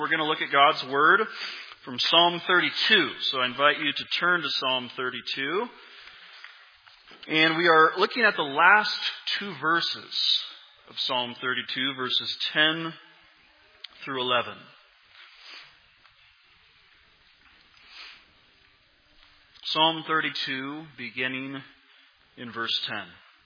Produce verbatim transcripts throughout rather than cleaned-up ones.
We're going to look at God's Word from Psalm thirty-two. So I invite you to turn to Psalm thirty-two. And we are looking at the last two verses of Psalm thirty-two, verses ten through eleven. Psalm thirty-two, beginning in verse ten.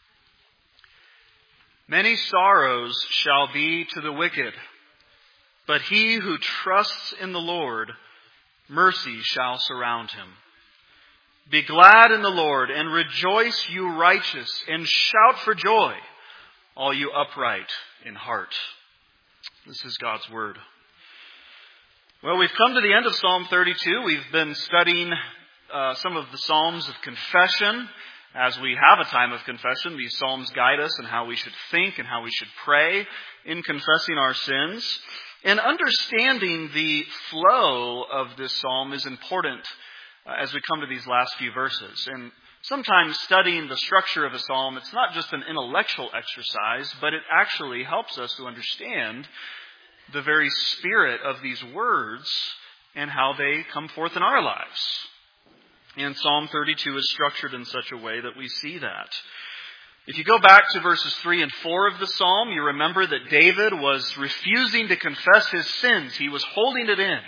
Many sorrows shall be to the wicked, but he who trusts in the Lord, mercy shall surround him. Be glad in the Lord, and rejoice, you righteous, and shout for joy, all you upright in heart. This is God's Word. Well, we've come to the end of Psalm thirty-two. We've been studying uh, some of the Psalms of confession. As we have a time of confession, these Psalms guide us in how we should think and how we should pray in confessing our sins. And understanding the flow of this psalm is important uh, as we come to these last few verses. And sometimes studying the structure of a psalm, it's not just an intellectual exercise, but it actually helps us to understand the very spirit of these words and how they come forth in our lives. And Psalm thirty-two is structured in such a way that we see that. If you go back to verses three and four of the psalm, you remember that David was refusing to confess his sins. He was holding it in.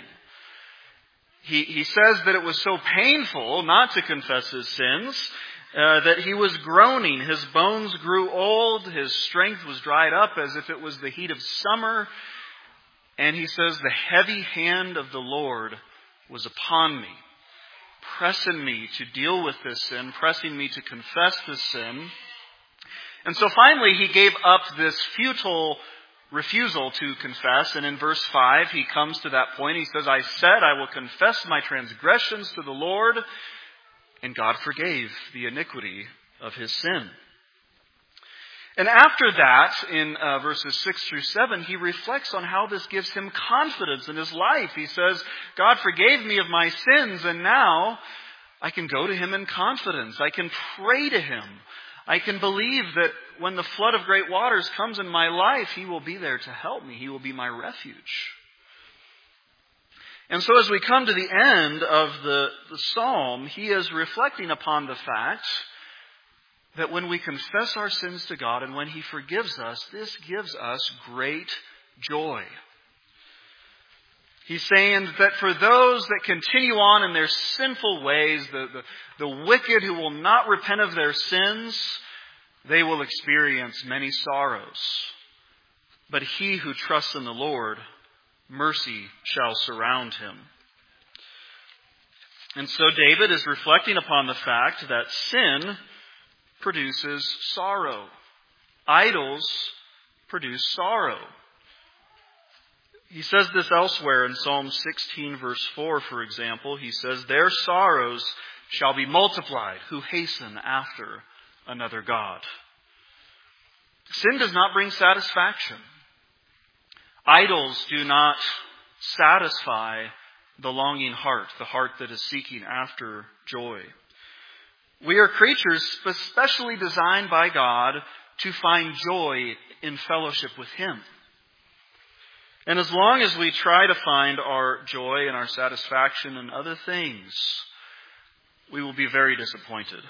He, he says that it was so painful not to confess his sins uh, that he was groaning. His bones grew old. His strength was dried up as if it was the heat of summer. And he says, the heavy hand of the Lord was upon me, pressing me to deal with this sin, pressing me to confess this sin. And so finally he gave up this futile refusal to confess. And in verse five he comes to that point. He says, I said, I will confess my transgressions to the Lord. And God forgave the iniquity of his sin. And after that, in uh, verses six through seven, he reflects on how this gives him confidence in his life. He says, God forgave me of my sins, and now I can go to him in confidence. I can pray to him. I can believe that when the flood of great waters comes in my life, he will be there to help me. He will be my refuge. And so as we come to the end of the, the psalm, he is reflecting upon the fact that when we confess our sins to God and when he forgives us, this gives us great joy. He's saying that for those that continue on in their sinful ways, the, the, the wicked who will not repent of their sins, they will experience many sorrows. But he who trusts in the Lord, mercy shall surround him. And so David is reflecting upon the fact that sin produces sorrow. Idols produce sorrow. He says this elsewhere in Psalm sixteen, verse four, for example. He says, their sorrows shall be multiplied who hasten after another god. Sin does not bring satisfaction. Idols do not satisfy the longing heart, the heart that is seeking after joy. We are creatures specially designed by God to find joy in fellowship with him. And as long as we try to find our joy and our satisfaction in other things, we will be very disappointed.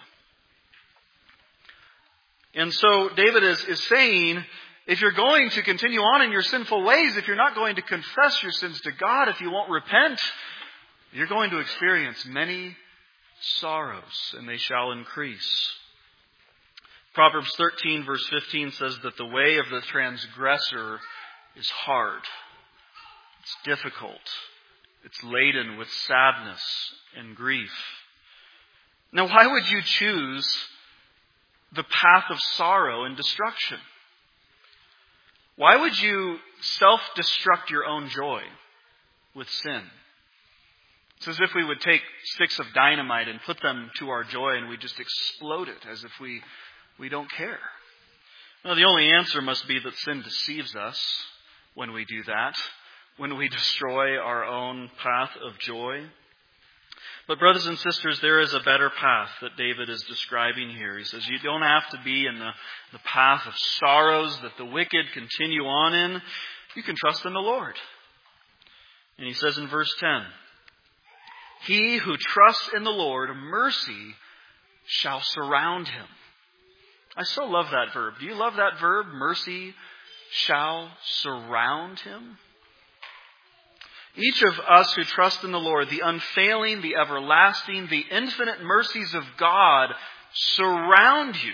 And so David is, is saying, if you're going to continue on in your sinful ways, if you're not going to confess your sins to God, if you won't repent, you're going to experience many sorrows, and they shall increase. Proverbs thirteen, verse fifteen says that the way of the transgressor is hard. It's difficult. It's laden with sadness and grief. Now, why would you choose the path of sorrow and destruction? Why would you self-destruct your own joy with sin? It's as if we would take sticks of dynamite and put them to our joy and we just explode it as if we, we don't care. No, the only answer must be that sin deceives us when we do that, when we destroy our own path of joy. But brothers and sisters, there is a better path that David is describing here. He says you don't have to be in the, the path of sorrows that the wicked continue on in. You can trust in the Lord. And he says in verse ten, he who trusts in the Lord, mercy shall surround him. I so love that verb. Do you love that verb? Mercy shall surround him. Each of us who trust in the Lord, the unfailing, the everlasting, the infinite mercies of God surround you.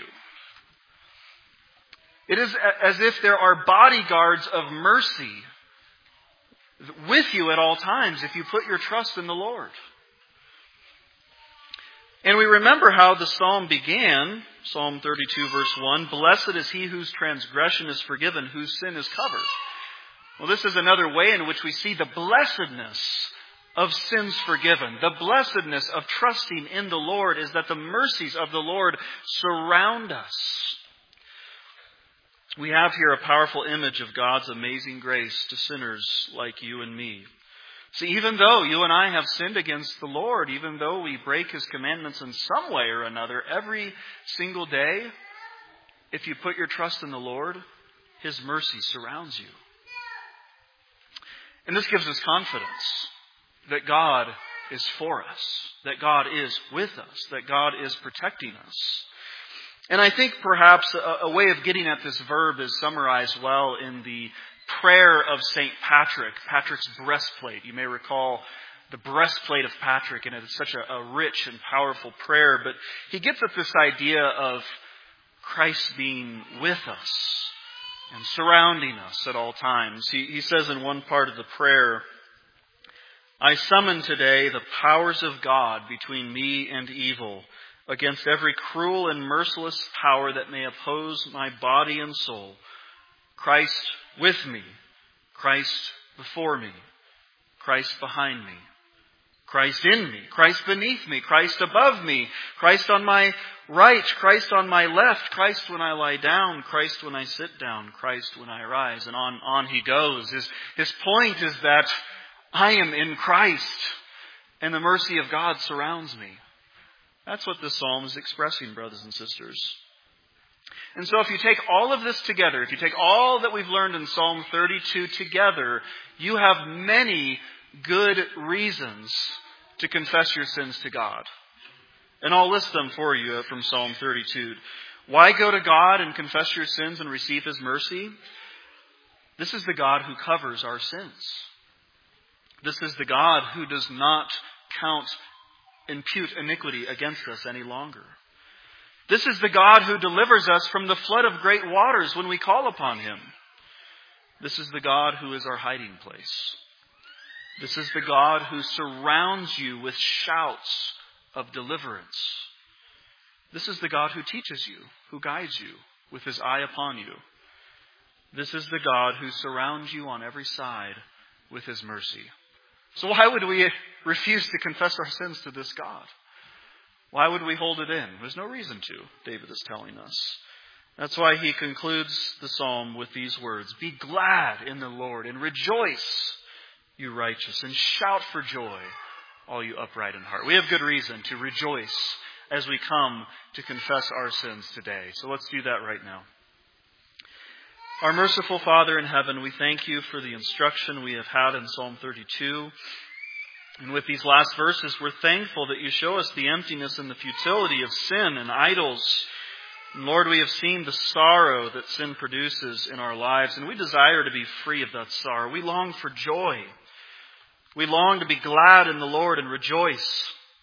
It is as if there are bodyguards of mercy with you at all times if you put your trust in the Lord. And we remember how the psalm began, Psalm thirty-two verse one, blessed is he whose transgression is forgiven, whose sin is covered. Well, this is another way in which we see the blessedness of sins forgiven. The blessedness of trusting in the Lord is that the mercies of the Lord surround us. We have here a powerful image of God's amazing grace to sinners like you and me. See, even though you and I have sinned against the Lord, even though we break His commandments in some way or another every single day, if you put your trust in the Lord, His mercy surrounds you. And this gives us confidence that God is for us, that God is with us, that God is protecting us. And I think perhaps a, a way of getting at this verb is summarized well in the prayer of Saint Patrick, Patrick's breastplate. You may recall the breastplate of Patrick, and it is such a, a rich and powerful prayer. But he gets at this idea of Christ being with us and surrounding us at all times. He, he says in one part of the prayer, I summon today the powers of God between me and evil, against every cruel and merciless power that may oppose my body and soul. Christ with me, Christ before me, Christ behind me, Christ in me, Christ beneath me, Christ above me, Christ on my right, Christ on my left, Christ when I lie down, Christ when I sit down, Christ when I rise. And on, on he goes. His, his point is that I am in Christ and the mercy of God surrounds me. That's what this psalm is expressing, brothers and sisters. And so if you take all of this together, if you take all that we've learned in Psalm thirty-two together, you have many good reasons to confess your sins to God. And I'll list them for you from Psalm thirty-two. Why go to God and confess your sins and receive His mercy? This is the God who covers our sins. This is the God who does not count impute iniquity against us any longer. This is the God who delivers us from the flood of great waters when we call upon Him. This is the God who is our hiding place. This is the God who surrounds you with shouts of deliverance. This is the God who teaches you, who guides you with His eye upon you. This is the God who surrounds you on every side with His mercy. So why would we refuse to confess our sins to this God? Why would we hold it in? There's no reason to, David is telling us. That's why he concludes the psalm with these words, be glad in the Lord and rejoice, you righteous, and shout for joy, all you upright in heart. We have good reason to rejoice as we come to confess our sins today. So let's do that right now. Our merciful Father in heaven, we thank you for the instruction we have had in Psalm thirty-two. And with these last verses, we're thankful that you show us the emptiness and the futility of sin and idols. And Lord, we have seen the sorrow that sin produces in our lives, and we desire to be free of that sorrow. We long for joy. We long to be glad in the Lord and rejoice.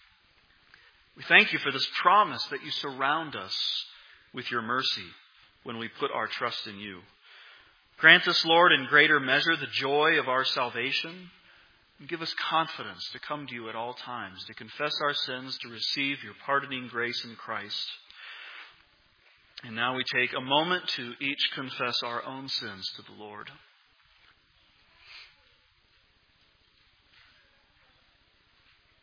We thank you for this promise that you surround us with your mercy when we put our trust in you. Grant us, Lord, in greater measure the joy of our salvation. And give us confidence to come to you at all times, to confess our sins, to receive your pardoning grace in Christ. And now we take a moment to each confess our own sins to the Lord.